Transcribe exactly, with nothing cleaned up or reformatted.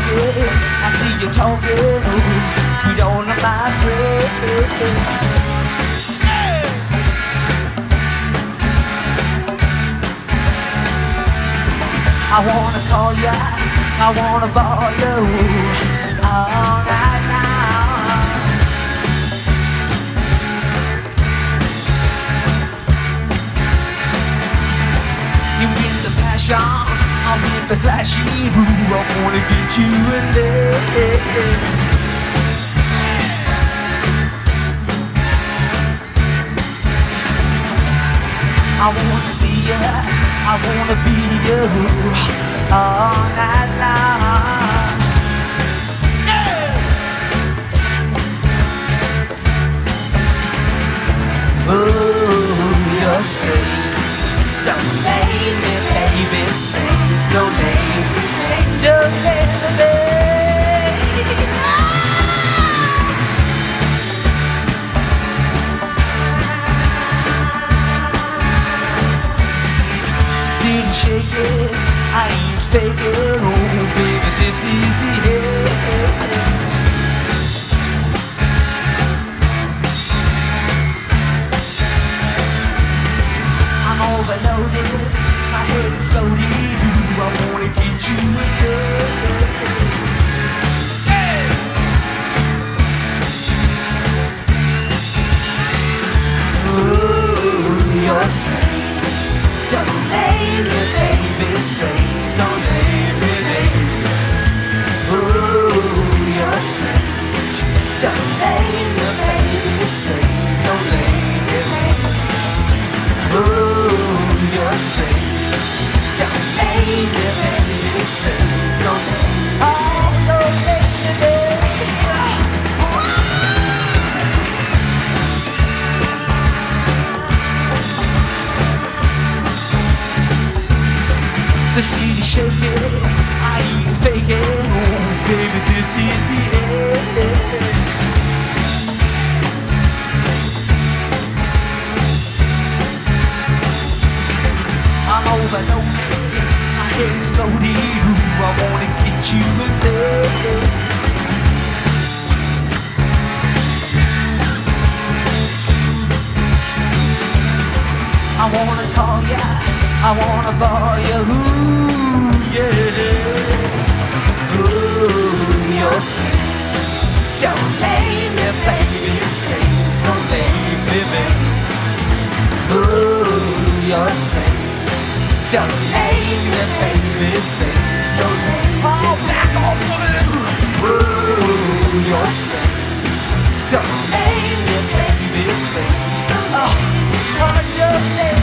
walking, I see you talking, oh, with all of my friends. I wanna call ya, I wanna ball you all night long. You get the passion, I'll get the slashy, ooh, I wanna get you in there. I wanna see ya, I wanna be you all night long. Yeah! Oh, you're strange. Don't blame me, baby, strange. Don't blame me, baby. Don't blame me, baby. Shake it, I ain't faking, oh baby, this is the end. I'm overloaded, my head exploded, ooh, I wanna get you in there. Yeah. Ooh, you're strange. Don't blame me, baby, strange. Don't blame me, baby. Ooh, you're strange. Don't blame me, baby, strange. Don't blame me, baby. Ooh, you're strange. Don't blame me, baby, strange. Don't blame me. Oh, don't blame me, baby. The city shaking, I ain't faking, oh baby, this is the end. I'm overloaded, my head exploded, ooh, I wanna get you in there. I wanna call ya, I wanna ball you, ooh, yeah. Ooh, you're strange. Don't blame me, baby, it's strange. Don't blame me, baby. Ooh, you're strange. Don't blame me, baby, it's strange. Don't blame me. Oh, back off, ooh, you're strange. Don't blame me, baby, it's strange. Oh, oh, just blame